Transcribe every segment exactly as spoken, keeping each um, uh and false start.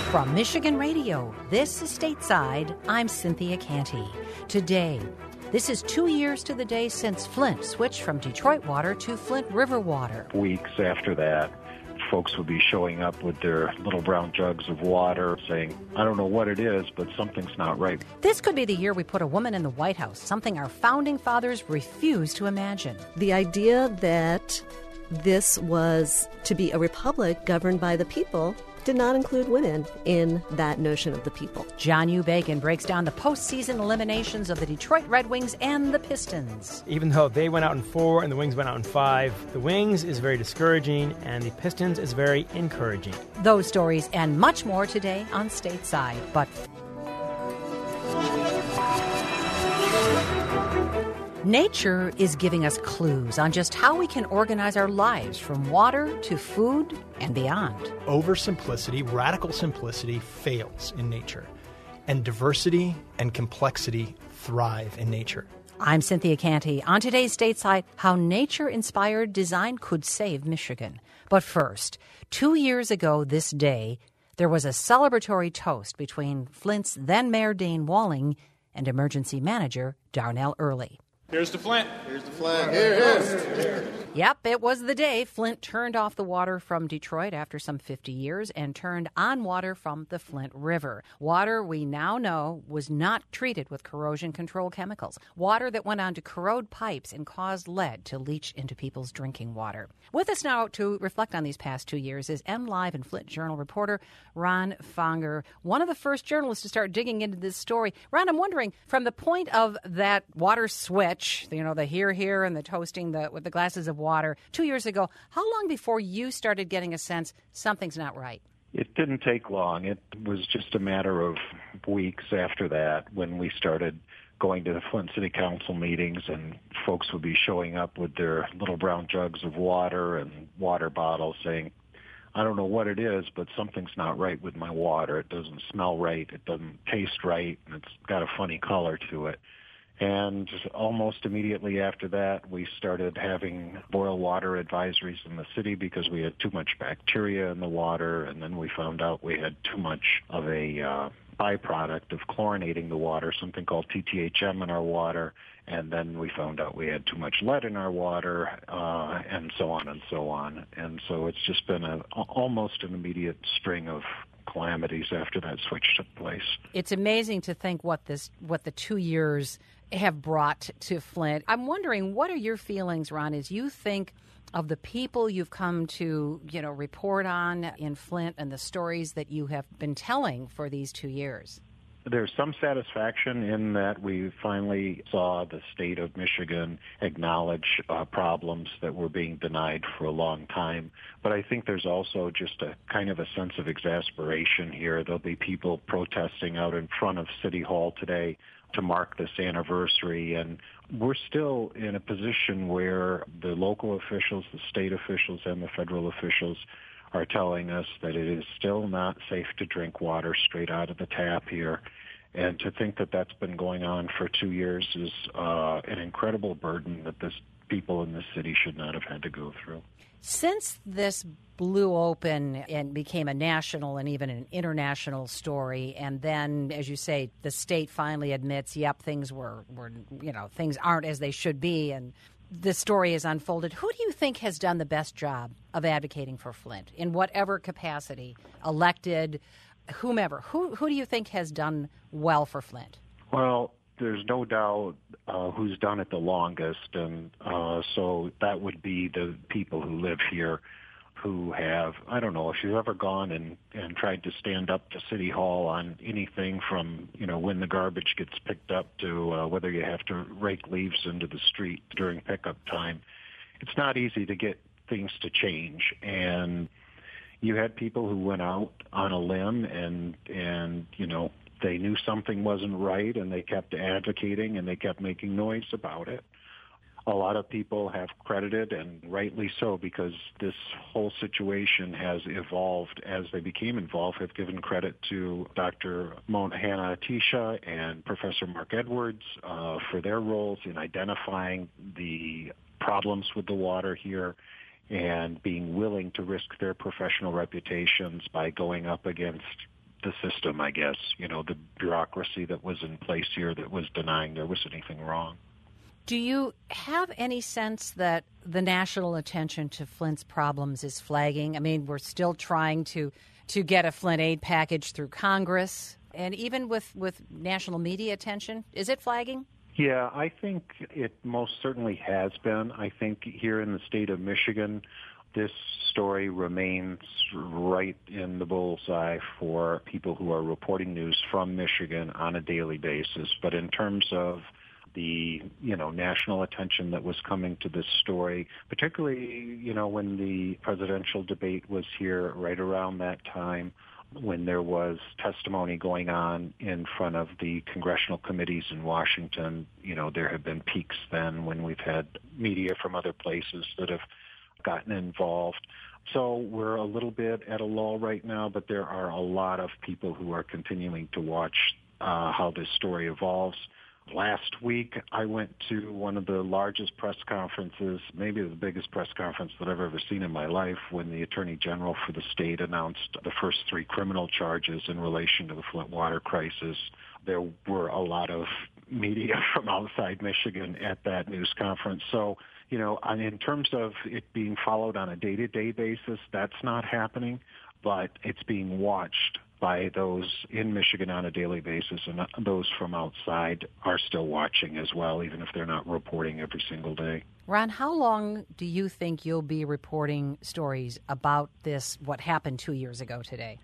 From Michigan Radio, this is Stateside. I'm Cynthia Canty. Today, this is two years to the day since Flint switched from Detroit water to Flint River water. Weeks after that, folks would be showing up with their little brown jugs of water saying, I don't know what it is, but something's not right. This could be the year we put a woman in the White House, something our founding fathers refused to imagine. The idea that this was to be a republic governed by the people did not include women in that notion of the people. John U. Bacon breaks down the postseason eliminations of the Detroit Red Wings and the Pistons. Even though they went out in four and the Wings went out in five, the Wings is very discouraging and the Pistons is very encouraging. Those stories and much more today on Stateside. But nature is giving us clues on just how we can organize our lives from water to food and beyond. Oversimplicity, radical simplicity, fails in nature. And diversity and complexity thrive in nature. I'm Cynthia Canty. On today's Stateside, how nature-inspired design could save Michigan. But first, two years ago this day, there was a celebratory toast between Flint's then-Mayor Dane Walling and emergency manager Darnell Early. Here's to Flint. Here's to Flint. Here it is. Yep, it was the day Flint turned off the water from Detroit after some fifty years and turned on water from the Flint River. Water we now know was not treated with corrosion control chemicals. Water that went on to corrode pipes and caused lead to leach into people's drinking water. With us now to reflect on these past two years is MLive and Flint Journal reporter Ron Fonger, one of the first journalists to start digging into this story. Ron, I'm wondering, from the point of that water switch, you know, the here, here, and the toasting the, with the glasses of water, two years ago, how long before you started getting a sense something's not right? It didn't take long. It was just a matter of weeks after that when we started going to the Flint City Council meetings and folks would be showing up with their little brown jugs of water and water bottles saying, I don't know what it is, but something's not right with my water. It doesn't smell right. It doesn't taste right. And it's got a funny color to it. And almost immediately after that, we started having boil water advisories in the city because we had too much bacteria in the water. And then we found out we had too much of a uh, byproduct of chlorinating the water, something called T T H M in our water. And then we found out we had too much lead in our water, uh, and so on and so on. And so it's just been a, almost an immediate string of calamities after that switch took place. It's amazing to think what this, what the two years have brought to Flint. I'm wondering, what are your feelings, Ron, as you think of the people you've come to, you know, report on in Flint and the stories that you have been telling for these two years? There's some satisfaction in that we finally saw the state of Michigan acknowledge uh, problems that were being denied for a long time. But I think there's also just a kind of a sense of exasperation here. There'll be people protesting out in front of City Hall today to mark this anniversary, and we're still in a position where the local officials, the state officials, and the federal officials are telling us that it is still not safe to drink water straight out of the tap here. And to think that that's been going on for two years is uh, an incredible burden that this people in this city should not have had to go through. Since this blew open and became a national and even an international story, and then, as you say, the state finally admits, yep, things were, were you know, things aren't as they should be, and the story is unfolded. Who do you think has done the best job of advocating for Flint in whatever capacity, elected, whomever? Who who do you think has done well for Flint? Well, there's no doubt uh, who's done it the longest, and uh, so that would be the people who live here who have, I don't know, if you've ever gone and, and tried to stand up to City Hall on anything from, you know, when the garbage gets picked up to uh, whether you have to rake leaves into the street during pickup time, it's not easy to get things to change. And you had people who went out on a limb and, and you know, they knew something wasn't right and they kept advocating and they kept making noise about it. A lot of people have credited, and rightly so, because this whole situation has evolved as they became involved, have given credit to Doctor Mona Hanna-Attisha and Professor Mark Edwards uh, for their roles in identifying the problems with the water here and being willing to risk their professional reputations by going up against the system, I guess, you know, the bureaucracy that was in place here that was denying there was anything wrong. Do you have any sense that the national attention to Flint's problems is flagging? I mean, we're still trying to, to get a Flint aid package through Congress, and even with, with national media attention, is it flagging? Yeah, I think it most certainly has been. I think here in the state of Michigan, this story remains right in the bullseye for people who are reporting news from Michigan on a daily basis. But in terms of the, you know, national attention that was coming to this story, particularly, you know, when the presidential debate was here right around that time, when there was testimony going on in front of the congressional committees in Washington, you know, there have been peaks then when we've had media from other places that have gotten involved. So we're a little bit at a lull right now, but there are a lot of people who are continuing to watch uh, how this story evolves. Last week, I went to one of the largest press conferences, maybe the biggest press conference that I've ever seen in my life, when the Attorney General for the state announced the first three criminal charges in relation to the Flint water crisis. There were a lot of media from outside Michigan at that news conference. So, you know, in terms of it being followed on a day-to-day basis, that's not happening, but it's being watched by those in Michigan on a daily basis, and those from outside are still watching as well, even if they're not reporting every single day. Ron, how long do you think you'll be reporting stories about this, what happened two years ago today?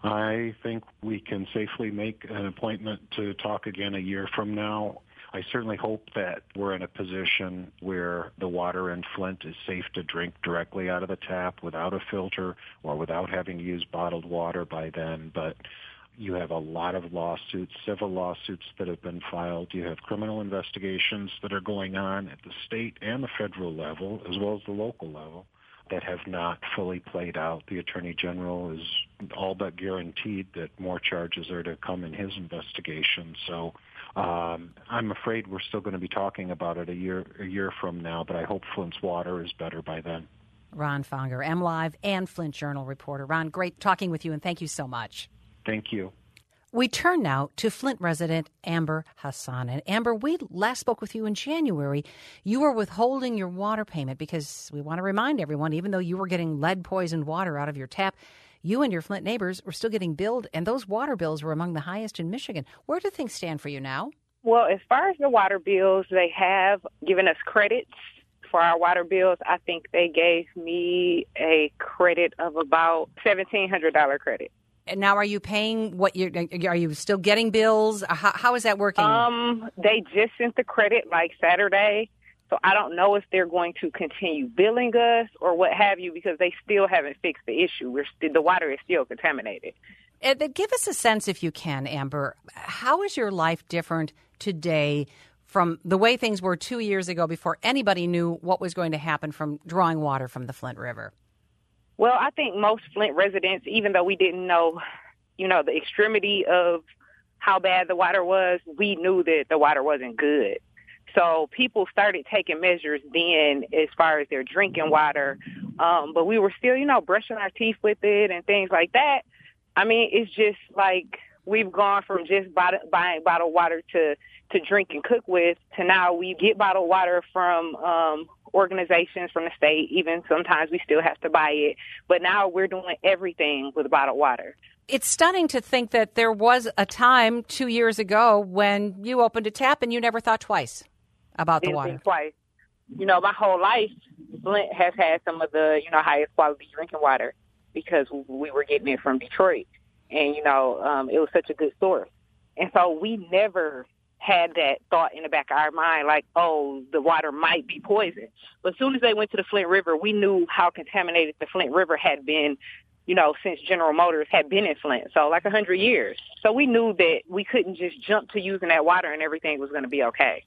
I think we can safely make an appointment to talk again a year from now. I certainly hope that we're in a position where the water in Flint is safe to drink directly out of the tap without a filter or without having to use bottled water by then. But you have a lot of lawsuits, civil lawsuits that have been filed. You have criminal investigations that are going on at the state and the federal level, as well as the local level, that have not fully played out. The Attorney General is all but guaranteed that more charges are to come in his investigation. So um, I'm afraid we're still going to be talking about it a year a year from now, but I hope Flint's water is better by then. Ron Fonger, MLive and Flint Journal reporter. Ron, great talking with you, and thank you so much. Thank you. We turn now to Flint resident Amber Hassan. And Amber, we last spoke with you in January. You were withholding your water payment because we want to remind everyone, even though you were getting lead-poisoned water out of your tap, you and your Flint neighbors were still getting billed, and those water bills were among the highest in Michigan. Where do things stand for you now? Well, as far as the water bills, they have given us credits for our water bills. I think they gave me a credit of about seventeen hundred dollars credit. And now, are you paying what you are you still getting bills? How, how is that working? Um, they just sent the credit like Saturday, so I don't know if they're going to continue billing us or what have you, because they still haven't fixed the issue. We're st- the water is still contaminated. And give us a sense, if you can, Amber. How is your life different today from the way things were two years ago, before anybody knew what was going to happen from drawing water from the Flint River? Well, I think most Flint residents, even though we didn't know, you know, the extremity of how bad the water was, we knew that the water wasn't good. So people started taking measures then as far as their drinking water. Um, but we were still, you know, brushing our teeth with it and things like that. I mean, it's just like we've gone from just buying bottled water to, to drink and cook with to now we get bottled water from um organizations from the state. Even sometimes we still have to buy it. But now we're doing everything with bottled water. It's stunning to think that there was a time two years ago when you opened a tap and you never thought twice about the Didn't water. think twice. You know, my whole life, Flint has had some of the, you know, highest quality drinking water because we were getting it from Detroit. And, you know, um, it was such a good source. And so we never had that thought in the back of our mind, like, oh, the water might be poisoned. But as soon as they went to the Flint River, we knew how contaminated the Flint River had been, you know, since General Motors had been in Flint. So like a hundred years. So we knew that we couldn't just jump to using that water and everything was going to be okay.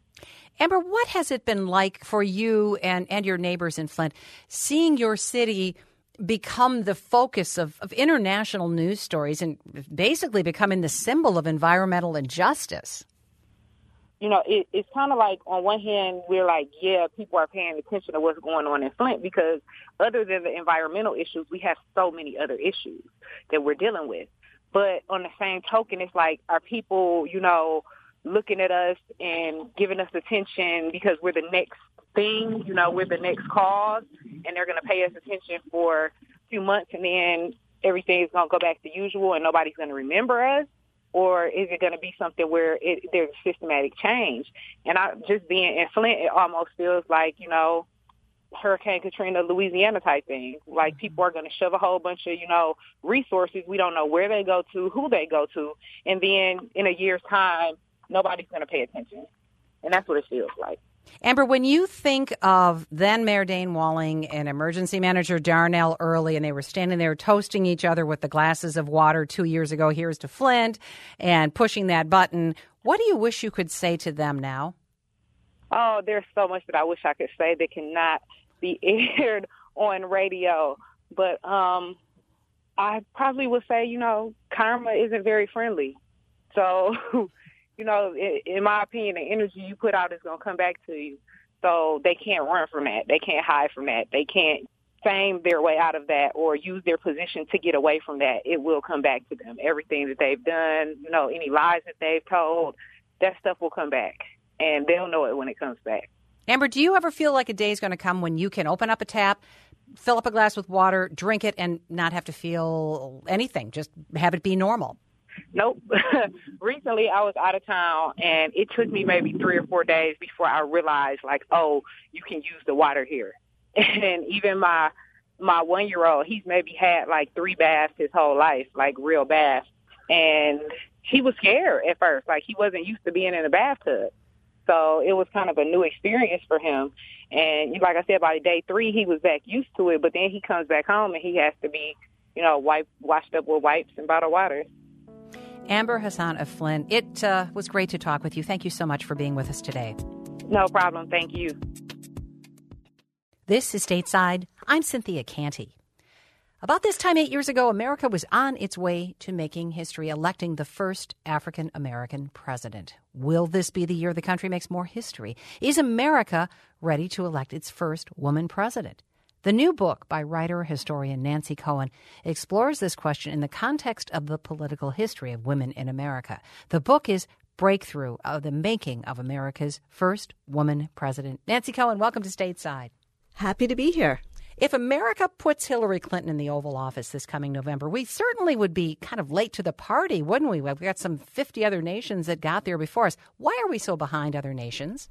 Amber, what has it been like for you and, and your neighbors in Flint, seeing your city become the focus of, of international news stories and basically becoming the symbol of environmental injustice? You know, it, it's kind of like, on one hand, we're like, yeah, people are paying attention to what's going on in Flint because other than the environmental issues, we have so many other issues that we're dealing with. But on the same token, it's like, are people, you know, looking at us and giving us attention because we're the next thing, you know, we're the next cause, and they're going to pay us attention for a few months, and then everything's going to go back to usual and nobody's going to remember us? Or is it going to be something where it, there's systematic change? And I just being in Flint, it almost feels like, you know, Hurricane Katrina, Louisiana type thing. Like, people are going to shove a whole bunch of, you know, resources. We don't know where they go to, who they go to. And then in a year's time, nobody's going to pay attention. And that's what it feels like. Amber, when you think of then Mayor Dayne Walling and Emergency Manager Darnell Early, and they were standing there toasting each other with the glasses of water two years ago, here's to Flint, and pushing that button, what do you wish you could say to them now? Oh, there's so much that I wish I could say that cannot be aired on radio. But um, I probably would say, you know, karma isn't very friendly. So... You know, in my opinion, the energy you put out is going to come back to you. So they can't run from that. They can't hide from that. They can't fame their way out of that or use their position to get away from that. It will come back to them. Everything that they've done, you know, any lies that they've told, that stuff will come back. And they'll know it when it comes back. Amber, do you ever feel like a day is going to come when you can open up a tap, fill up a glass with water, drink it, and not have to feel anything, just have it be normal? Nope. Recently, I was out of town, and it took me maybe three or four days before I realized, like, oh, you can use the water here. And even my my one-year-old, he's maybe had, like, three baths his whole life, like real baths. And he was scared at first. Like, he wasn't used to being in a bathtub. So it was kind of a new experience for him. And like I said, by day three, he was back used to it. But then he comes back home, and he has to be, you know, wiped, washed up with wipes and bottled water. Amber Hassan of Flint, it uh, was great to talk with you. Thank you so much for being with us today. No problem. Thank you. This is Stateside. I'm Cynthia Canty. About this time eight years ago, America was on its way to making history, electing the first African-American president. Will this be the year the country makes more history? Is America ready to elect its first woman president? The new book by writer-historian Nancy Cohen explores this question in the context of the political history of women in America. The book is Breakthrough of the Making of America's First Woman President. Nancy Cohen, welcome to Stateside. Happy to be here. If America puts Hillary Clinton in the Oval Office this coming November, we certainly would be kind of late to the party, wouldn't we? We've got some fifty other nations that got there before us. Why are we so behind other nations?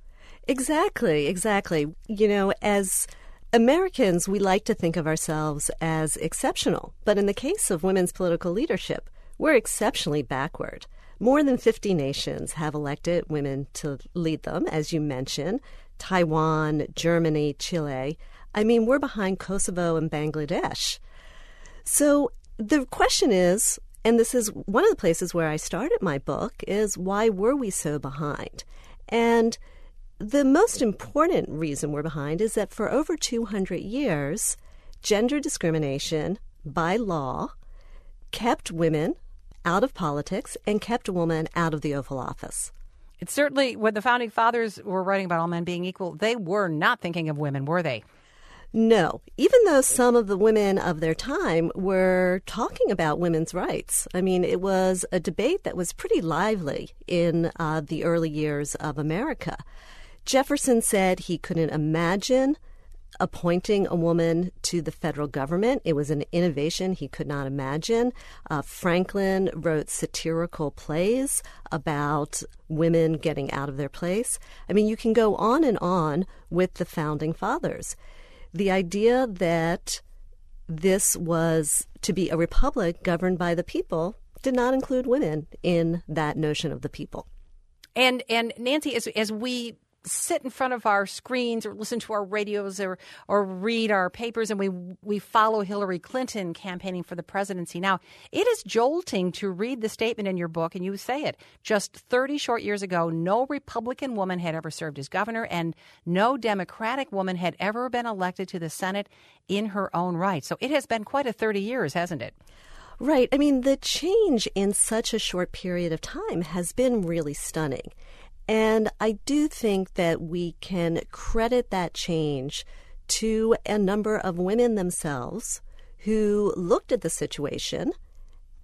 Exactly, exactly. You know, as Americans, we like to think of ourselves as exceptional. But in the case of women's political leadership, we're exceptionally backward. More than fifty nations have elected women to lead them, as you mentioned. Taiwan, Germany, Chile. I mean, we're behind Kosovo and Bangladesh. So the question is, and this is one of the places where I started my book, is why were we so behind? And the most important reason we're behind is that for over two hundred years, gender discrimination by law kept women out of politics and kept a woman out of the Oval Office. It's certainly, when the Founding Fathers were writing about all men being equal, they were not thinking of women, were they? No, even though some of the women of their time were talking about women's rights. I mean, it was a debate that was pretty lively in uh, the early years of America. Jefferson said he couldn't imagine appointing a woman to the federal government. It was an innovation he could not imagine. Uh, Franklin wrote satirical plays about women getting out of their place. I mean, you can go on and on with the Founding Fathers. The idea that this was to be a republic governed by the people did not include women in that notion of the people. And and Nancy, as as we sit in front of our screens or listen to our radios or or read our papers and we we follow Hillary Clinton campaigning for the presidency now, it is jolting to read the statement in your book, and you say it. Just thirty short years ago, no Republican woman had ever served as governor, and no Democratic woman had ever been elected to the Senate in her own right. So it has been quite a thirty years, hasn't it? Right. I mean, the change in such a short period of time has been really stunning. And I do think that we can credit that change to a number of women themselves who looked at the situation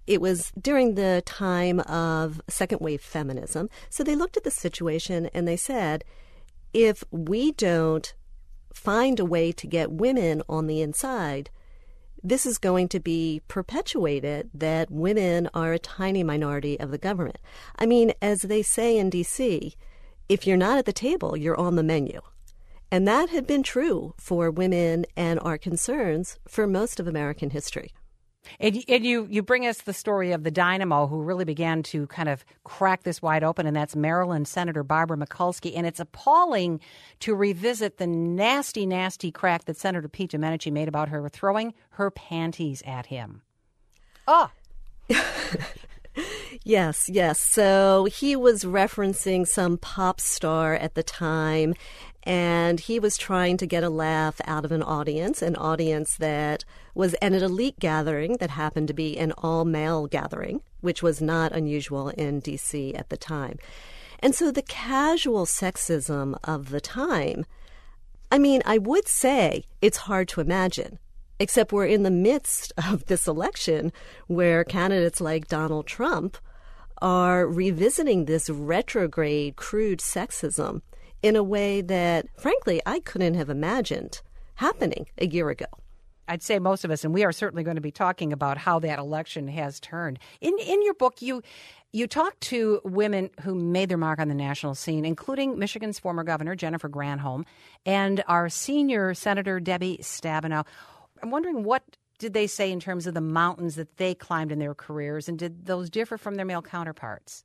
it was during the time of second wave feminism. So they looked at the situation and they said, if we don't find a way to get women on the inside, this is going to be perpetuated that women are a tiny minority of the government. I mean, as they say in D C, if you're not at the table, you're on the menu. And that had been true for women and our concerns for most of American history. And, and you, you bring us the story of the dynamo who really began to kind of crack this wide open, and that's Maryland Senator Barbara Mikulski. And it's appalling to revisit the nasty, nasty crack that Senator Pete Domenici made about her throwing her panties at him. Oh! Yes, yes. So he was referencing some pop star at the time, and he was trying to get a laugh out of an audience, an audience that was at an elite gathering that happened to be an all-male gathering, which was not unusual in D C at the time. And so the casual sexism of the time, I mean, I would say it's hard to imagine, except we're in the midst of this election where candidates like Donald Trump are revisiting this retrograde, crude sexism in a way that, frankly, I couldn't have imagined happening a year ago. I'd say most of us, and we are certainly going to be talking about how that election has turned. In in your book, you you talk to women who made their mark on the national scene, including Michigan's former governor, Jennifer Granholm, and our senior Senator, Debbie Stabenow. I'm wondering, what did they say in terms of the mountains that they climbed in their careers, and did those differ from their male counterparts?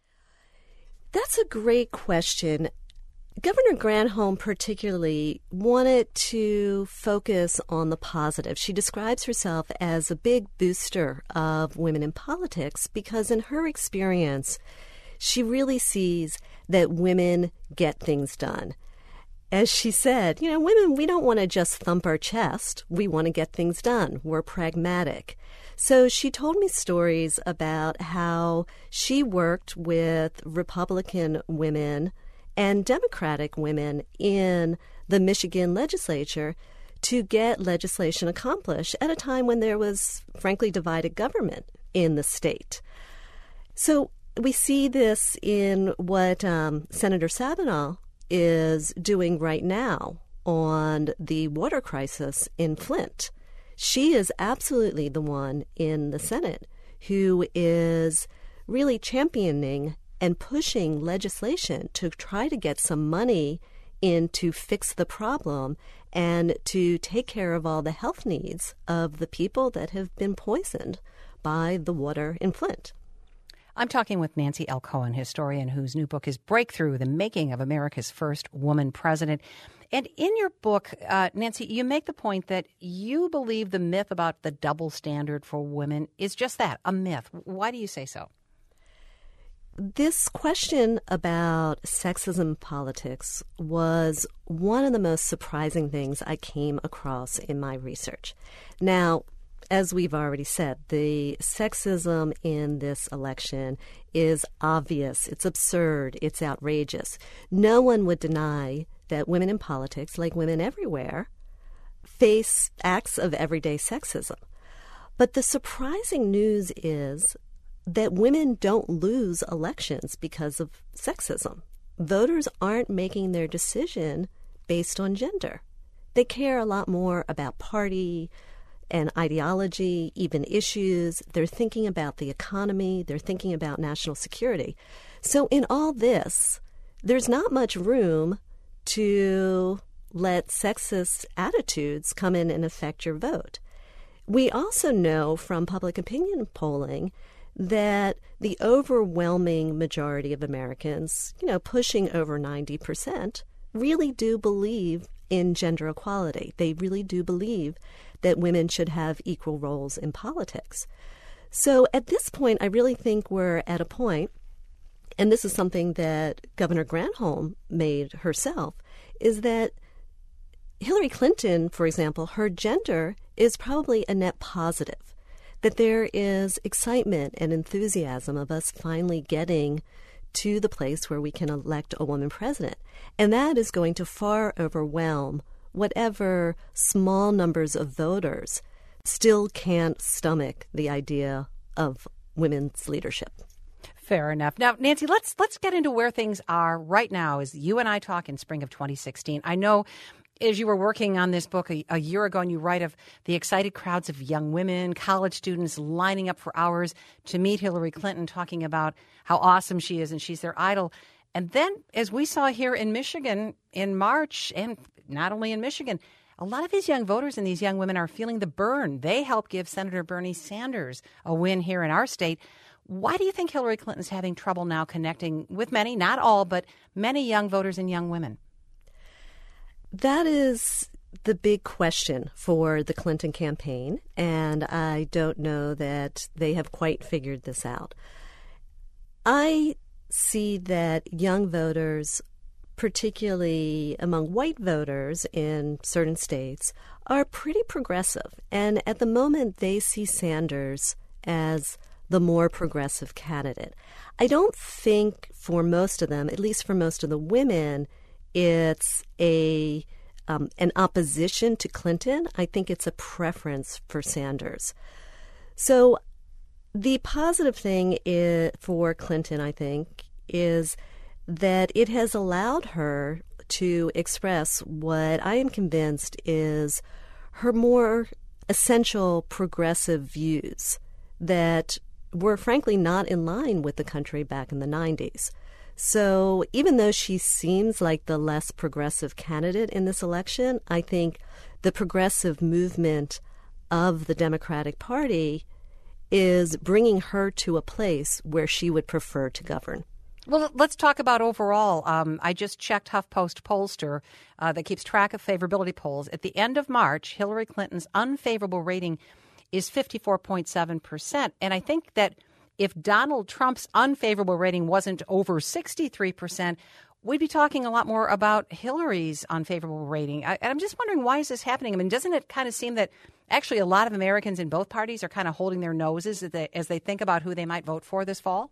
That's a great question. Governor Granholm particularly wanted to focus on the positive. She describes herself as a big booster of women in politics because in her experience, she really sees that women get things done. As she said, you know, women, we don't want to just thump our chest. We want to get things done. We're pragmatic. So she told me stories about how she worked with Republican women and Democratic women in the Michigan legislature to get legislation accomplished at a time when there was, frankly, divided government in the state. So we see this in what um, Senator Stabenow is doing right now on the water crisis in Flint. She is absolutely the one in the Senate who is really championing and pushing legislation to try to get some money in to fix the problem and to take care of all the health needs of the people that have been poisoned by the water in Flint. I'm talking with Nancy L. Cohen, historian whose new book is Breakthrough, The Making of America's First Woman President. And in your book, uh, Nancy, you make the point that you believe the myth about the double standard for women is just that, a myth. Why do you say so? This question about sexism in politics was one of the most surprising things I came across in my research. Now, as we've already said, the sexism in this election is obvious. It's absurd. It's outrageous. No one would deny that women in politics, like women everywhere, face acts of everyday sexism. But the surprising news is that women don't lose elections because of sexism. Voters aren't making their decision based on gender. They care a lot more about party and ideology, even issues. They're thinking about the economy. They're thinking about national security. So in all this, there's not much room to let sexist attitudes come in and affect your vote. We also know from public opinion polling that the overwhelming majority of Americans, you know, pushing over ninety percent, really do believe in gender equality. They really do believe that women should have equal roles in politics. So at this point, I really think we're at a point, and this is something that Governor Granholm made herself, is that Hillary Clinton, for example, her gender is probably a net positive, that there is excitement and enthusiasm of us finally getting to the place where we can elect a woman president. And that is going to far overwhelm whatever small numbers of voters still can't stomach the idea of women's leadership. Fair enough. Now, Nancy, let's let's get into where things are right now as you and I talk in spring of twenty sixteen. I know as you were working on this book a, a year ago, and you write of the excited crowds of young women, college students lining up for hours to meet Hillary Clinton, talking about how awesome she is and she's their idol. And then, as we saw here in Michigan in March, and not only in Michigan, a lot of these young voters and these young women are feeling the burn. They helped give Senator Bernie Sanders a win here in our state. Why do you think Hillary Clinton's having trouble now connecting with many, not all, but many young voters and young women? That is the big question for the Clinton campaign, and I don't know that they have quite figured this out. I see that young voters, particularly among white voters in certain states, are pretty progressive, and at the moment they see Sanders as the more progressive candidate. I don't think for most of them, at least for most of the women, it's a um, an opposition to Clinton. I think it's a preference for Sanders. So the positive thing is, for Clinton, I think, is that it has allowed her to express what I am convinced is her more essential progressive views that were frankly not in line with the country back in the nineties. So even though she seems like the less progressive candidate in this election, I think the progressive movement of the Democratic Party is bringing her to a place where she would prefer to govern. Well, let's talk about overall. Um, I just checked HuffPost pollster uh, that keeps track of favorability polls. At the end of March, Hillary Clinton's unfavorable rating is fifty-four point seven percent. And I think that if Donald Trump's unfavorable rating wasn't over sixty-three percent, we'd be talking a lot more about Hillary's unfavorable rating. I, and I'm just wondering, why is this happening? I mean, doesn't it kind of seem that actually a lot of Americans in both parties are kind of holding their noses as they, as they think about who they might vote for this fall?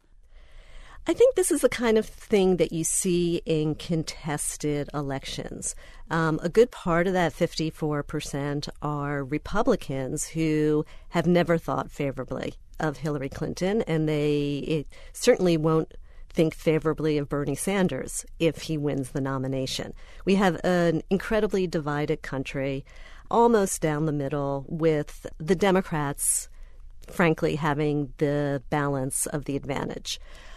I think this is the kind of thing that you see in contested elections. Um, a good part of that fifty-four percent are Republicans who have never thought favorably of Hillary Clinton, and they it certainly won't think favorably of Bernie Sanders if he wins the nomination. We have an incredibly divided country, almost down the middle, with the Democrats, frankly, having the balance of the advantage.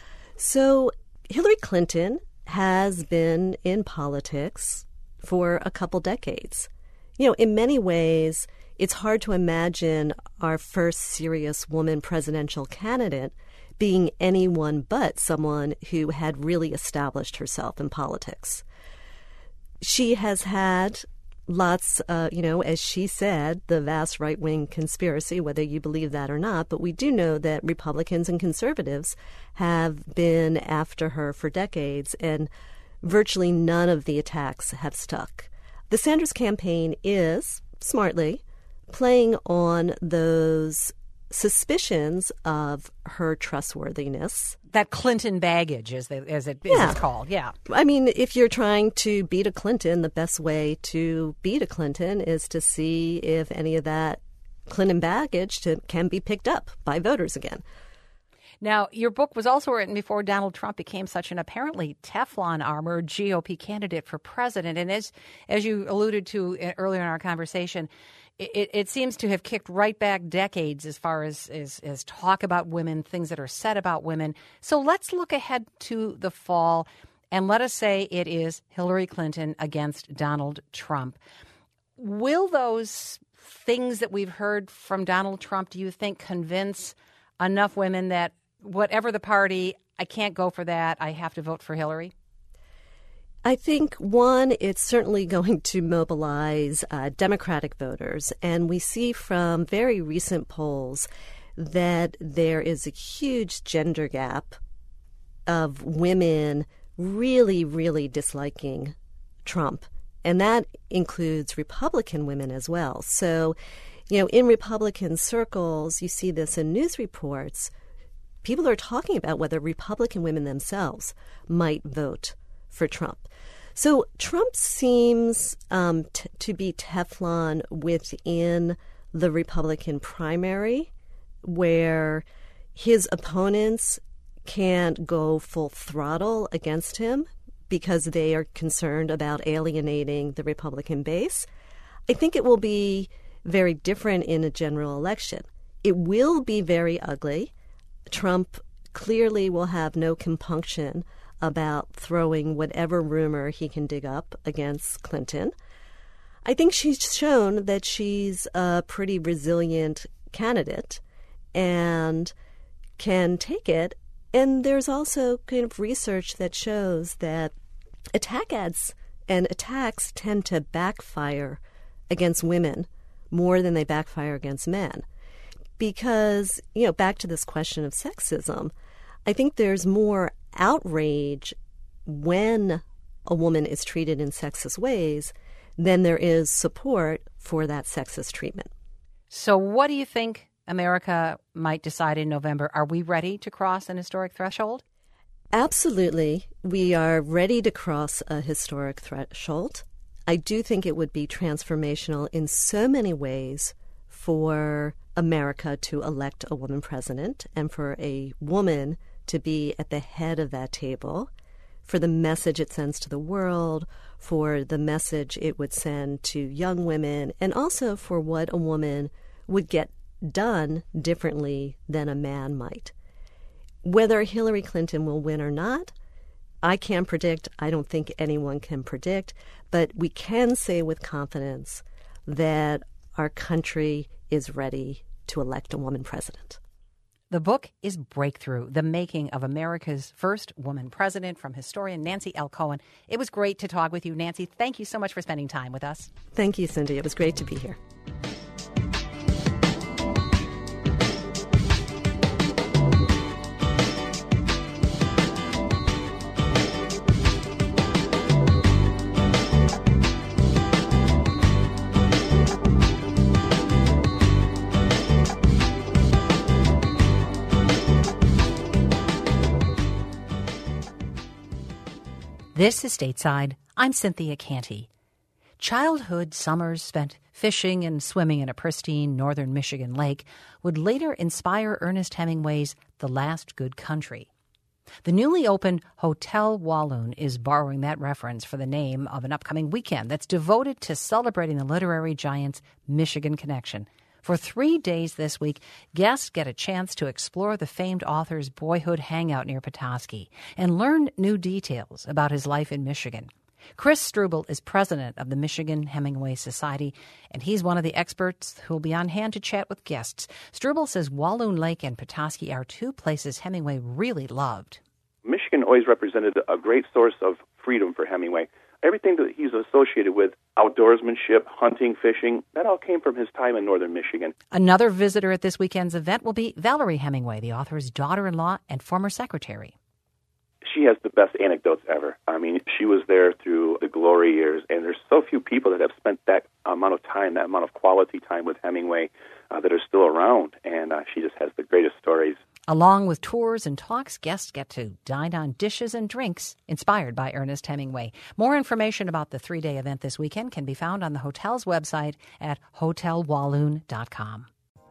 So Hillary Clinton has been in politics for a couple decades. You know, in many ways, it's hard to imagine our first serious woman presidential candidate being anyone but someone who had really established herself in politics. She has had lots, uh, you know, as she said, the vast right-wing conspiracy, whether you believe that or not. But we do know that Republicans and conservatives have been after her for decades, and virtually none of the attacks have stuck. The Sanders campaign is, smartly, playing on those suspicions of her trustworthiness. That Clinton baggage, as, they, as, it, yeah. as it's called, yeah. I mean, if you're trying to beat a Clinton, the best way to beat a Clinton is to see if any of that Clinton baggage to, can be picked up by voters again. Now, your book was also written before Donald Trump became such an apparently Teflon-armored G O P candidate for president. And as as you alluded to earlier in our conversation, it, it seems to have kicked right back decades as far as, as, as talk about women, things that are said about women. So let's look ahead to the fall, and let us say it is Hillary Clinton against Donald Trump. Will those things that we've heard from Donald Trump, do you think, convince enough women that whatever the party, I can't go for that, I have to vote for Hillary? I think, one, it's certainly going to mobilize uh, Democratic voters. And we see from very recent polls that there is a huge gender gap of women really, really disliking Trump. And that includes Republican women as well. So, you know, in Republican circles, you see this in news reports. People are talking about whether Republican women themselves might vote for Trump. So Trump seems um, t- to be Teflon within the Republican primary, where his opponents can't go full throttle against him because they are concerned about alienating the Republican base. I think it will be very different in a general election. It will be very ugly. Trump clearly will have no compunction about throwing whatever rumor he can dig up against Clinton. I think she's shown that she's a pretty resilient candidate and can take it. And there's also kind of research that shows that attack ads and attacks tend to backfire against women more than they backfire against men. Because, you know, back to this question of sexism, I think there's more outrage when a woman is treated in sexist ways than there is support for that sexist treatment. So what do you think America might decide in November? Are we ready to cross an historic threshold? Absolutely. We are ready to cross a historic threshold. I do think it would be transformational in so many ways for America to elect a woman president and for a woman to be at the head of that table, for the message it sends to the world, for the message it would send to young women, and also for what a woman would get done differently than a man might. Whether Hillary Clinton will win or not, I can't predict. I don't think anyone can predict. But we can say with confidence that our country is ready to elect a woman president. The book is Breakthrough, The Making of America's First Woman President, from historian Nancy L. Cohen. It was great to talk with you, Nancy. Thank you so much for spending time with us. Thank you, Cindy. It was great to be here. This is Stateside. I'm Cynthia Canty. Childhood summers spent fishing and swimming in a pristine northern Michigan lake would later inspire Ernest Hemingway's The Last Good Country. The newly opened Hotel Walloon is borrowing that reference for the name of an upcoming weekend that's devoted to celebrating the literary giant's Michigan connection. For three days this week, guests get a chance to explore the famed author's boyhood hangout near Petoskey and learn new details about his life in Michigan. Chris Struble is president of the Michigan Hemingway Society, and he's one of the experts who will be on hand to chat with guests. Struble says Walloon Lake and Petoskey are two places Hemingway really loved. Michigan always represented a great source of freedom for Hemingway. Everything that he's associated with, outdoorsmanship, hunting, fishing, that all came from his time in northern Michigan. Another visitor at this weekend's event will be Valerie Hemingway, the author's daughter-in-law and former secretary. She has the best anecdotes ever. I mean, she was there through the glory years, and there's so few people that have spent that amount of time, that amount of quality time with Hemingway uh, that are still around, and uh, she just has the greatest stories. Along with tours and talks, guests get to dine on dishes and drinks inspired by Ernest Hemingway. More information about the three-day event this weekend can be found on the hotel's website at hotel walloon dot com.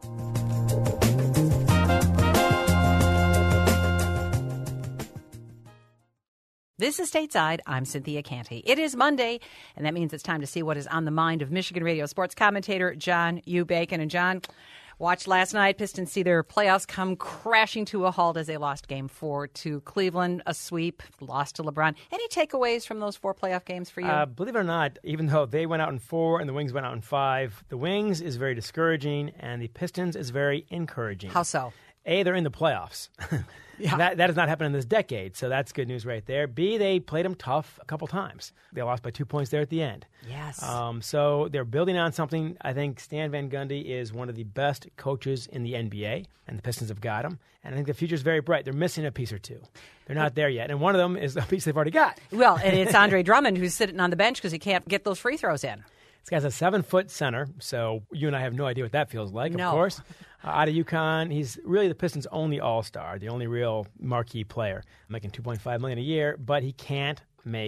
This is Stateside. I'm Cynthia Canty. It is Monday, and that means it's time to see what is on the mind of Michigan radio sports commentator John U. Bacon. And John, watched last night. Pistons see their playoffs come crashing to a halt as they lost Game Four to Cleveland, a sweep, lost to LeBron. Any takeaways from those four playoff games for you? Uh, believe it or not, even though they went out in four and the Wings went out in five, the Wings is very discouraging and the Pistons is very encouraging. How so? A, they're in the playoffs. Yeah. That that has not happened in this decade, so that's good news right there. B, they played them tough a couple times. They lost by two points there at the end. Yes. Um, so they're building on something. I think Stan Van Gundy is one of the best coaches in the N B A, and the Pistons have got him. And I think the future's very bright. They're missing a piece or two. They're not there yet, and one of them is a piece they've already got. Well, and it's Andre Drummond who's sitting on the bench because he can't get those free throws in. This guy's a seven-foot center, so you and I have no idea what that feels like, no. of course. Uh, out of UConn, he's really the Pistons' only all-star, the only real marquee player, making two point five million dollars a year, but he can't make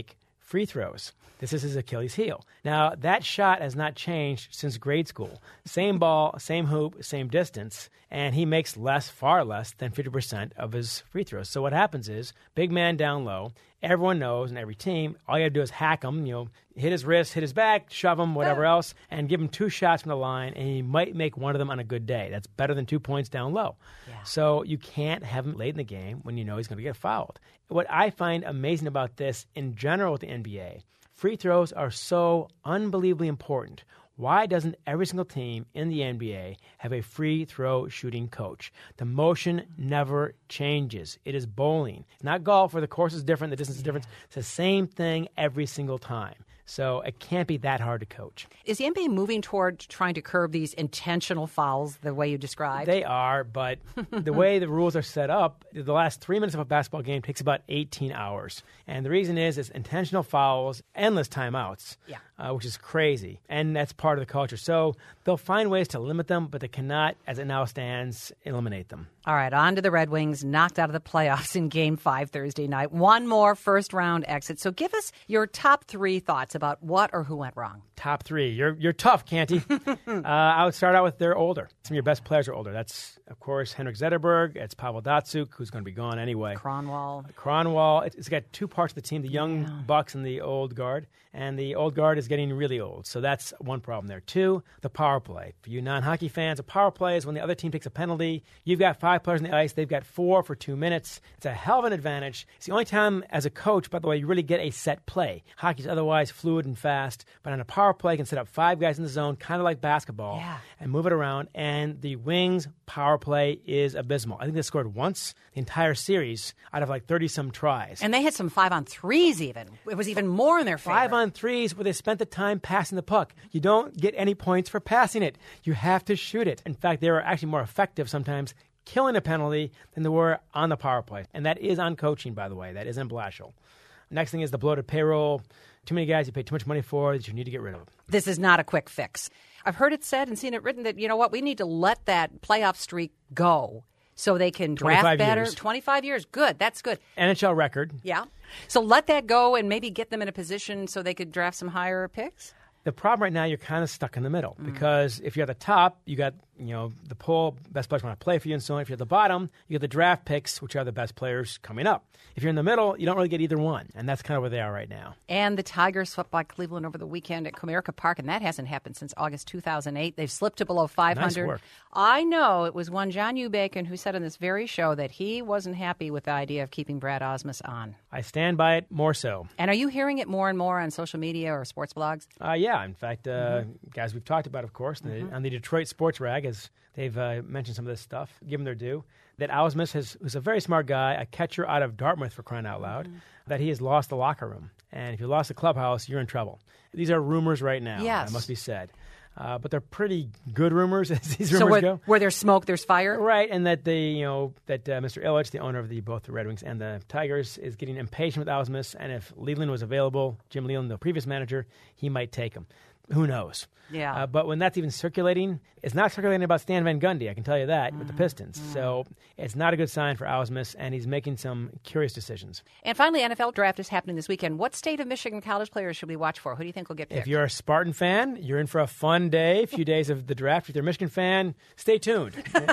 free throws. This is his Achilles heel. Now, that shot has not changed since grade school. Same ball, same hoop, same distance, and he makes less, far less than fifty percent of his free throws. So what happens is, big man down low, everyone knows, and every team, all you got to do is hack him, you know, hit his wrist, hit his back, shove him, whatever Oh. else, and give him two shots from the line, and he might make one of them on a good day. That's better than two points down low. Yeah. So you can't have him late in the game when you know he's going to get fouled. What I find amazing about this in general with the N B A, free throws are so unbelievably important. Why doesn't every single team in the N B A have a free throw shooting coach? The motion never changes. It is bowling, not golf, where the course is different, the distance is different. It's the same thing every single time. So it can't be that hard to coach. Is the N B A moving toward trying to curb these intentional fouls the way you described? They are, but the way the rules are set up, the last three minutes of a basketball game takes about eighteen hours. And the reason is it's intentional fouls, endless timeouts, Yeah. uh, which is crazy. And that's part of the culture. So they'll find ways to limit them, but they cannot, as it now stands, eliminate them. All right, on to the Red Wings, knocked out of the playoffs in Game five Thursday night. One more first-round exit. So give us your top three thoughts about what or who went wrong. Top three. You're you're tough, Canty. uh, I would start out with they're older. Some of your best players are older. That's, of course, Henrik Zetterberg. It's Pavel Datsyuk, who's going to be gone anyway. Kronwall. Kronwall. It's got two parts of the team, the young Yeah. bucks and the old guard. And the old guard is getting really old. So that's one problem there. Two, the power play. For you non-hockey fans, a power play is when the other team takes a penalty. You've got five players on the ice. They've got four for two minutes. It's a hell of an advantage. It's the only time as a coach, by the way, you really get a set play. Hockey's otherwise fluid and fast. But on a power play, you can set up five guys in the zone, kind of like basketball, Yeah. and move it around. And the Wings power play is abysmal. I think they scored once the entire series out of like thirty-some tries. And they hit some five-on-threes even. It was even more in their favor. Five on threes where they spent the time passing the puck. You don't get any points for passing it. You have to shoot it. In fact, they were actually more effective sometimes killing a penalty than they were on the power play. And that is on coaching, by the way. That isn't Blashill. Next thing is the bloated payroll. Too many guys you pay too much money for that you need to get rid of. This is not a quick fix. I've heard it said and seen it written that, you know what, we need to let that playoff streak go so they can draft twenty-five better. years. twenty-five years. Good. That's good. N H L record. Yeah. So let that go and maybe get them in a position so they could draft some higher picks? The problem right now, you're kind of stuck in the middle because if you're at the top, you got, you know, the pool, best players want to play for you and so on. If you're at the bottom, you get the draft picks, which are the best players coming up. If you're in the middle, you don't really get either one, and that's kind of where they are right now. And the Tigers swept by Cleveland over the weekend at Comerica Park, and that hasn't happened since August two thousand eight. They've slipped to below five hundred. Nice work. I know it was one John Ubacon who said on this very show that he wasn't happy with the idea of keeping Brad Osmus on. I stand by it more so. And are you hearing it more and more on social media or sports blogs? Uh, yeah, in fact, uh, guys we've talked about, of course, Mm-hmm. the, on the Detroit Sports Rag, as they've uh, mentioned some of this stuff, give them their due, that Ausmus has, who's a very smart guy, a catcher out of Dartmouth for crying out loud, Mm-hmm. that he has lost the locker room. And if you lost the clubhouse, you're in trouble. These are rumors right now, Yes. that must be said. Uh, but they're pretty good rumors as these rumors So where, go. where there's smoke, there's fire? Right, and that they, you know, that uh, Mister Ilitch, the owner of the both the Red Wings and the Tigers, is getting impatient with Ausmus, and if Leland was available, Jim Leland, the previous manager, he might take him. Who knows? Yeah. Uh, but when that's even circulating, it's not circulating about Stan Van Gundy, I can tell you that, with the Pistons. So it's not a good sign for Ausmus, and he's making some curious decisions. And finally, N F L draft is happening this weekend. What state of Michigan college players should we watch for? Who do you think will get picked? If you're a Spartan fan, you're in for a fun day, a few days of the draft. If you're a Michigan fan, stay tuned.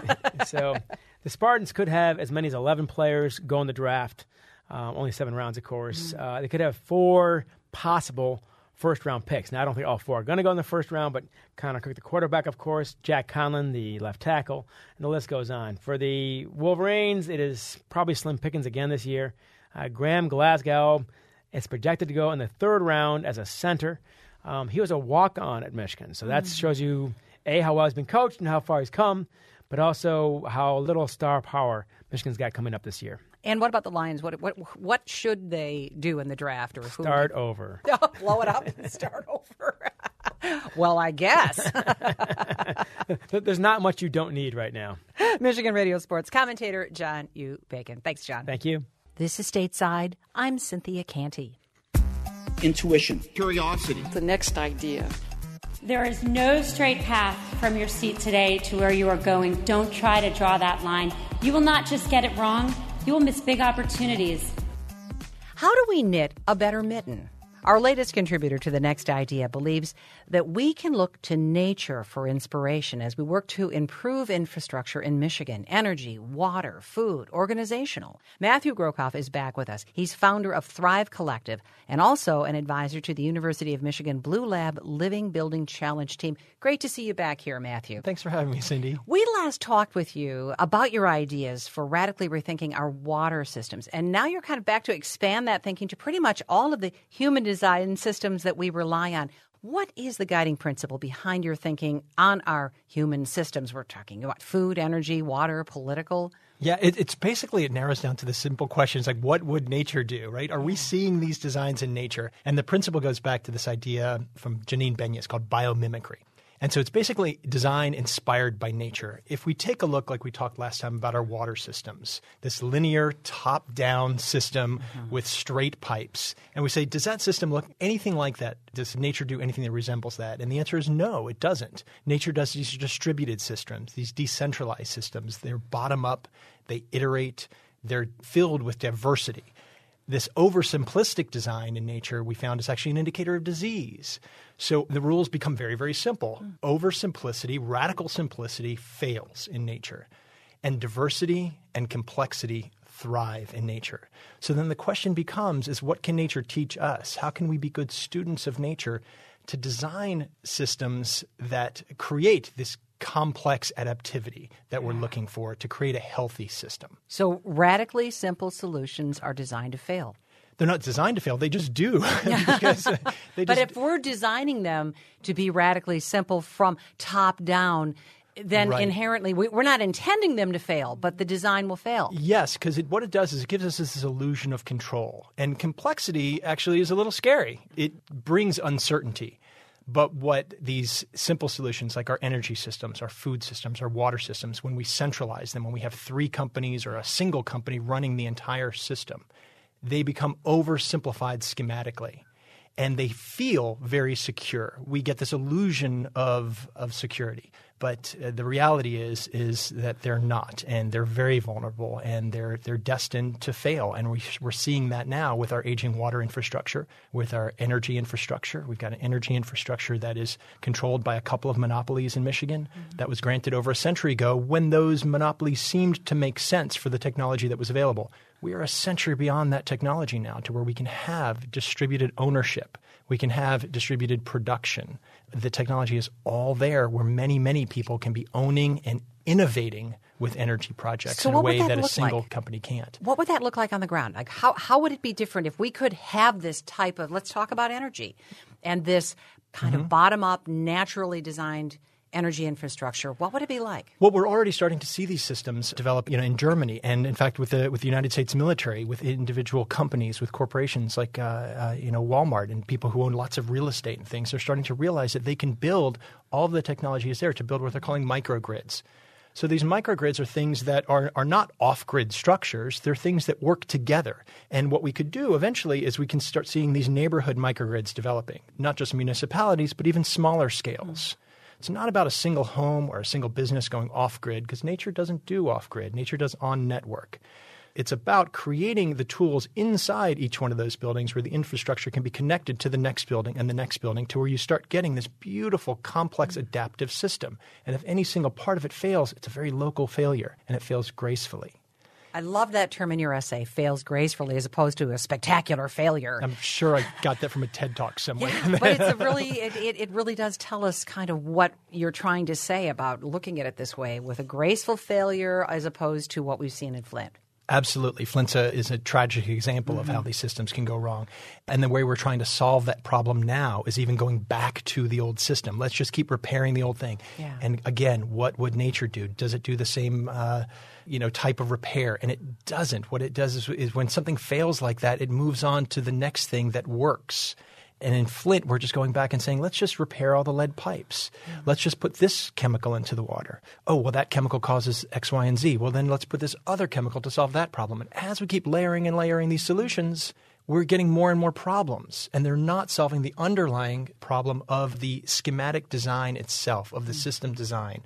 So the Spartans could have as many as eleven players go in the draft, um, only seven rounds, of course. Mm-hmm. Uh, they could have four possible first-round picks. Now, I don't think all four are going to go in the first round, but Connor Cook, the quarterback, of course, Jack Conlon, the left tackle, and the list goes on. For the Wolverines, it is probably slim pickings again this year. Uh, Graham Glasgow is projected to go in the third round as a center. Um, he was a walk-on at Michigan, so that shows you, A, how well he's been coached and how far he's come, but also how little star power Michigan's got coming up this year. And what about the Lions? What what what should they do in the draft? Or who? Start over. Blow it up and start over. Well, I guess. There's not much you don't need right now. Michigan Radio Sports commentator John U. Bacon. Thanks, John. Thank you. This is Stateside. I'm Cynthia Canty. Intuition. Curiosity. The next idea. There is no straight path from your seat today to where you are going. Don't try to draw that line. You will not just get it wrong, you will miss big opportunities. How do we knit a better mitten? Our latest contributor to The Next Idea believes that we can look to nature for inspiration as we work to improve infrastructure in Michigan: energy, water, food, organizational. Matthew Grokoff is back with us. He's founder of Thrive Collective and also an advisor to the University of Michigan Blue Lab Living Building Challenge team. Great to see you back here, Matthew. Thanks for having me, Cindy. We last talked with you about your ideas for radically rethinking our water systems, and now you're kind of back to expand that thinking to pretty much all of the human design systems that we rely on. What is the guiding principle behind your thinking on our human systems? We're talking about food, energy, water, political. Yeah, it, it's basically, it narrows down to the simple questions like, what would nature do, right? Are we seeing these designs in nature? And the principle goes back to this idea from Janine Benyus called biomimicry. And so it's basically design inspired by nature. If we take a look, like we talked last time about our water systems, this linear top-down system mm-hmm. with straight pipes, and we say, does that system look anything like that? Does nature do anything that resembles that? And the answer is no, it doesn't. Nature does these distributed systems, these decentralized systems. They're bottom-up, they iterate, they're filled with diversity. This oversimplistic design in nature we found is actually an indicator of disease. So the rules become very, very simple. Mm. Oversimplicity, radical simplicity fails in nature. And diversity and complexity thrive in nature. So then the question becomes is what can nature teach us? How can we be good students of nature to design systems that create this complex adaptivity that we're looking for to create a healthy system? So radically simple solutions are designed to fail. They're not designed to fail. They just do. because they just, but if we're designing them to be radically simple from top down, then right. inherently we, we're not intending them to fail, but the design will fail. Yes, because it, what it does is it gives us this illusion of control. And complexity actually is a little scary. It brings uncertainty. But what these simple solutions like our energy systems, our food systems, our water systems, when we centralize them, when we have three companies or a single company running the entire system, they become oversimplified schematically. And they feel very secure. We get this illusion of, of security. But uh, the reality is is that they're not, and they're very vulnerable, and they're they're destined to fail. And we, we're seeing that now with our aging water infrastructure, with our energy infrastructure. We've got an energy infrastructure that is controlled by a couple of monopolies in Michigan mm-hmm. that was granted over a century ago when those monopolies seemed to make sense for the technology that was available. We are a century beyond that technology now to where we can have distributed ownership. We can have distributed production. The technology is all there where many, many people can be owning and innovating with energy projects so in a way that, that a single like? company can't. What would that look like on the ground? Like how, how would it be different if we could have this type of – let's talk about energy and this kind mm-hmm. of bottom-up, naturally designed – energy infrastructure? What would it be like? Well, we're already starting to see these systems develop, you know, in Germany, and in fact, with the with the United States military, with individual companies, with corporations like, uh, uh, you know, Walmart, and people who own lots of real estate and things. They're starting to realize that they can build all of the technology is there to build what they're calling microgrids. So these microgrids are things that are are not off-grid structures. They're things that work together. And what we could do eventually is we can start seeing these neighborhood microgrids developing, not just municipalities, but even smaller scales. Mm. It's not about a single home or a single business going off-grid because nature doesn't do off-grid. Nature does on-network. It's about creating the tools inside each one of those buildings where the infrastructure can be connected to the next building and the next building to where you start getting this beautiful, complex, adaptive system. And if any single part of it fails, it's a very local failure, and it fails gracefully. I love that term in your essay, fails gracefully, as opposed to a spectacular failure. I'm sure I got that from a TED Talk somewhere. Yeah, but it's a really, it, it, it really does tell us kind of what you're trying to say about looking at it this way, with a graceful failure as opposed to what we've seen in Flint. Absolutely. Flint is a tragic example mm-hmm. of how these systems can go wrong. And the way we're trying to solve that problem now is even going back to the old system. Let's just keep repairing the old thing. Yeah. And again, what would nature do? Does it do the same uh, you know, type of repair? And it doesn't. What it does is, is when something fails like that, it moves on to the next thing that works. And in Flint, we're just going back and saying, let's just repair all the lead pipes. Mm-hmm. Let's just put this chemical into the water. Oh, well, that chemical causes X, Y, and Z. Well, then let's put this other chemical to solve that problem. And as we keep layering and layering these solutions, we're getting more and more problems. And they're not solving the underlying problem of the schematic design itself, of the mm-hmm. system design.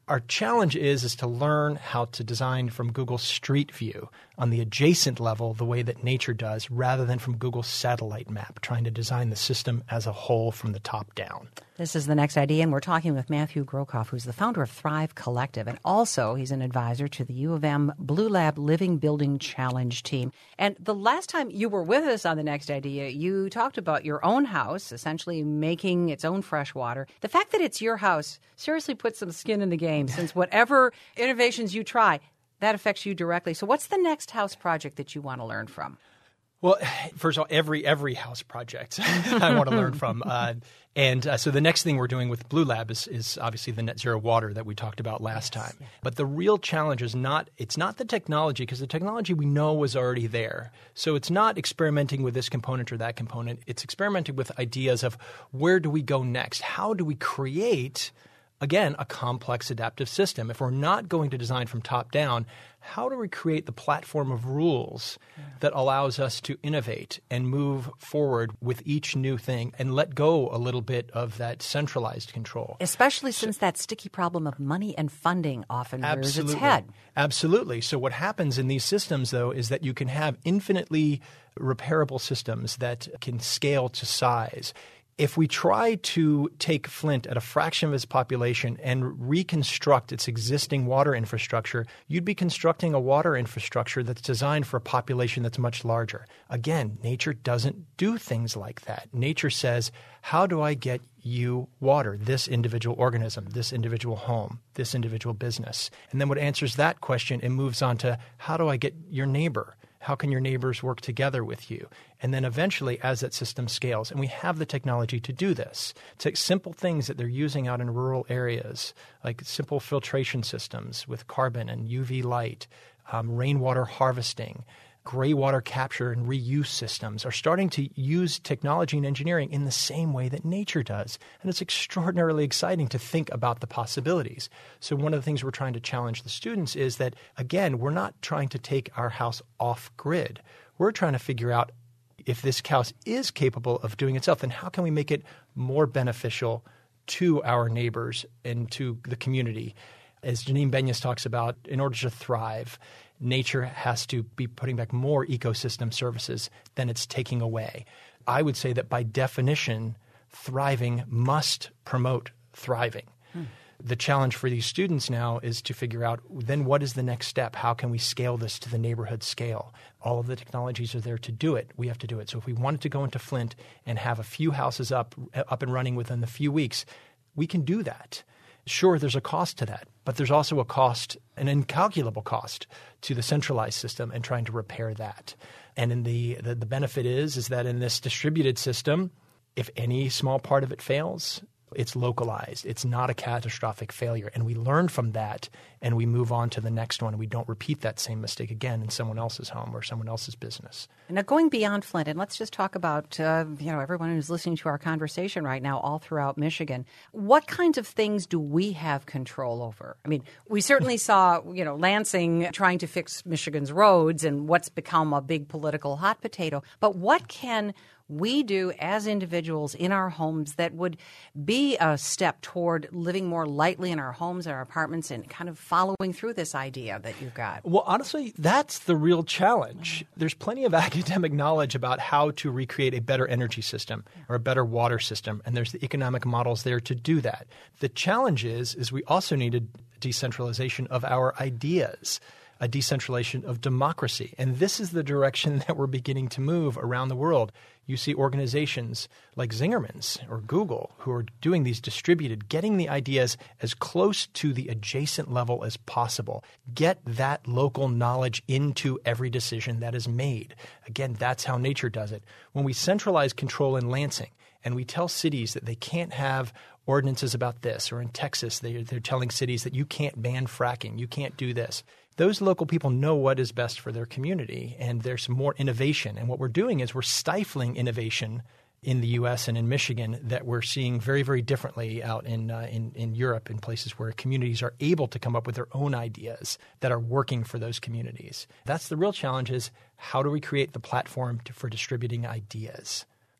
Our challenge is, is to learn how to design from Google Street View on the adjacent level the way that nature does, rather than from Google Satellite Map, trying to design the system as a whole from the top down. This is The Next Idea, and we're talking with Matthew Grokoff, who's the founder of Thrive Collective, and also he's an advisor to the U of M Blue Lab Living Building Challenge team. And the last time you were with us on The Next Idea, you talked about your own house, essentially making its own fresh water. The fact that it's your house seriously puts some skin in the game, since whatever innovations you try, that affects you directly. So what's the next house project that you want to learn from? Well, first of all, every every house project I want to learn from. Uh, and uh, so the next thing we're doing with Blue Lab is, is obviously the net zero water that we talked about last yes, time. Yeah. But the real challenge is not – it's not the technology, because the technology we know was already there. So it's not experimenting with this component or that component. It's experimenting with ideas of where do we go next? How do we create – again, a complex adaptive system? If we're not going to design from top down, how do we create the platform of rules yeah. that allows us to innovate and move forward with each new thing and let go a little bit of that centralized control? Especially so, since that sticky problem of money and funding often rears its absolutely. head. Absolutely. So what happens in these systems, though, is that you can have infinitely repairable systems that can scale to size. If we try to take Flint at a fraction of its population and reconstruct its existing water infrastructure, you'd be constructing a water infrastructure that's designed for a population that's much larger. Again, nature doesn't do things like that. Nature says, how do I get you water, this individual organism, this individual home, this individual business? And then what answers that question, it moves on to, how do I get your neighbor? How can your neighbors work together with you? And then eventually, as that system scales, and we have the technology to do this, take simple things that they're using out in rural areas, like simple filtration systems with carbon and U V light, um, rainwater harvesting, gray water capture and reuse systems are starting to use technology and engineering in the same way that nature does. And it's extraordinarily exciting to think about the possibilities. So one of the things we're trying to challenge the students is that, again, we're not trying to take our house off grid. We're trying to figure out if this house is capable of doing itself, then how can we make it more beneficial to our neighbors and to the community? As Janine Benyus talks about, in order to thrive, nature has to be putting back more ecosystem services than it's taking away. I would say that by definition, thriving must promote thriving. Hmm. The challenge for these students now is to figure out, then what is the next step? How can we scale this to the neighborhood scale? All of the technologies are there to do it. We have to do it. So if we wanted to go into Flint and have a few houses up, up and running within a few weeks, we can do that. Sure, there's a cost to that, but there's also a cost, an incalculable cost to the centralized system and trying to repair that. And in the, the, the benefit is, is that in this distributed system, if any small part of it fails, it's localized. It's not a catastrophic failure. And we learn from that and we move on to the next one. We don't repeat that same mistake again in someone else's home or someone else's business. Now, going beyond Flint, and let's just talk about uh, you know everyone who's listening to our conversation right now all throughout Michigan. What kinds of things do we have control over? I mean, we certainly saw you know Lansing trying to fix Michigan's roads and what's become a big political hot potato. But what can we do as individuals in our homes that would be a step toward living more lightly in our homes, our apartments, and kind of following through this idea that you've got? Well, honestly, that's the real challenge. There's plenty of academic knowledge about how to recreate a better energy system or a better water system, and there's the economic models there to do that. The challenge is, is we also need a decentralization of our ideas, a decentralization of democracy. And this is the direction that we're beginning to move around the world. You see organizations like Zingerman's or Google who are doing these distributed, getting the ideas as close to the adjacent level as possible. Get that local knowledge into every decision that is made. Again, that's how nature does it. When we centralize control in Lansing and we tell cities that they can't have ordinances about this, or in Texas they, they're telling cities that you can't ban fracking, you can't do this. Those local people know what is best for their community, and there's more innovation. And what we're doing is we're stifling innovation in the U S and in Michigan that we're seeing very, very differently out in, uh, in in Europe, in places where communities are able to come up with their own ideas that are working for those communities. That's the real challenge, is how do we create the platform to, for distributing ideas?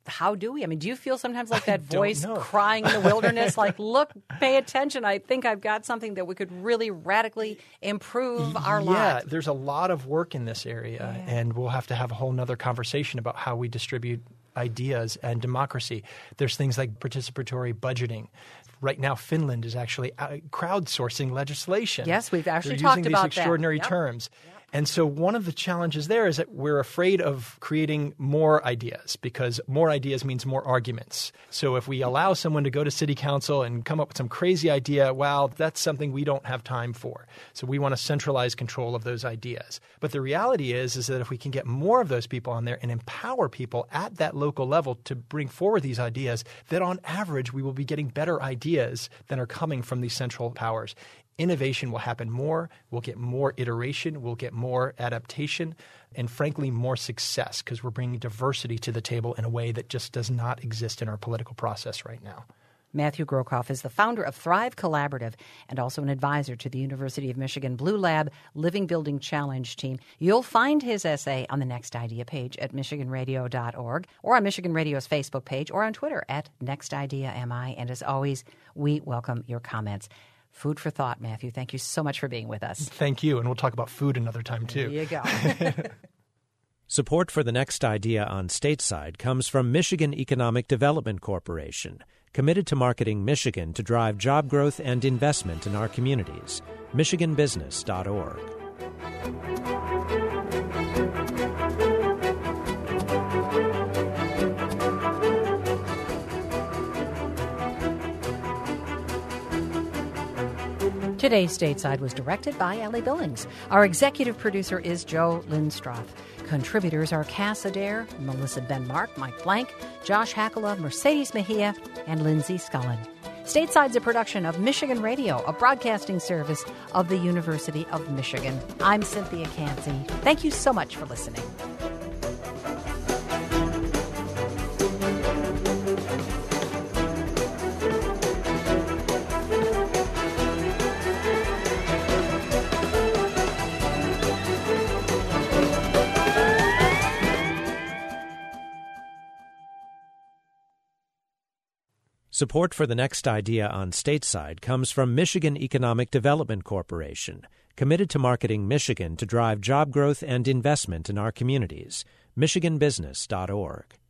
how do we? I mean, do you feel sometimes like that don't voice know. crying in the wilderness, like, look, pay attention. I think I've got something that we could really radically improve our yeah, lives. Yeah, there's a lot of work in this area, Yeah. and we'll have to have a whole nother conversation about how we distribute ideas and democracy. There's things like participatory budgeting. Right now, Finland is actually crowdsourcing legislation. Yes, we've actually They're talked using about these extraordinary that. Yep. terms. And so one of the challenges there is that we're afraid of creating more ideas because more ideas means more arguments. So if we allow someone to go to city council and come up with some crazy idea, well, that's something we don't have time for. So we want to centralize control of those ideas. But the reality is, is that if we can get more of those people on there and empower people at that local level to bring forward these ideas, that on average we will be getting better ideas than are coming from these central powers. Innovation will happen more, we'll get more iteration, we'll get more adaptation, and frankly, more success because we're bringing diversity to the table in a way that just does not exist in our political process right now. Matthew Grockoff is the founder of Thrive Collaborative and also an advisor to the University of Michigan Blue Lab Living Building Challenge team. You'll find his essay on the Next Idea page at michigan radio dot org or on Michigan Radio's Facebook page or on Twitter at Next Idea M I. And as always, we welcome your comments. Food for thought, Matthew. Thank you so much for being with us. Thank you, and we'll talk about food another time, too. There you go. Support for the Next Idea on Stateside comes from Michigan Economic Development Corporation, committed to marketing Michigan to drive job growth and investment in our communities. michigan business dot org. Today's Stateside was directed by Ellie Billings. Our executive producer is Joe Lindstroth. Contributors are Cass Adair, Melissa Benmark, Mike Blank, Josh Hackala, Mercedes Mejia, and Lindsay Scullin. Stateside's a production of Michigan Radio, a broadcasting service of the University of Michigan. I'm Cynthia Cansey. Thank you so much for listening. Support for the Next Idea on Stateside comes from Michigan Economic Development Corporation, committed to marketing Michigan to drive job growth and investment in our communities. michigan business dot org.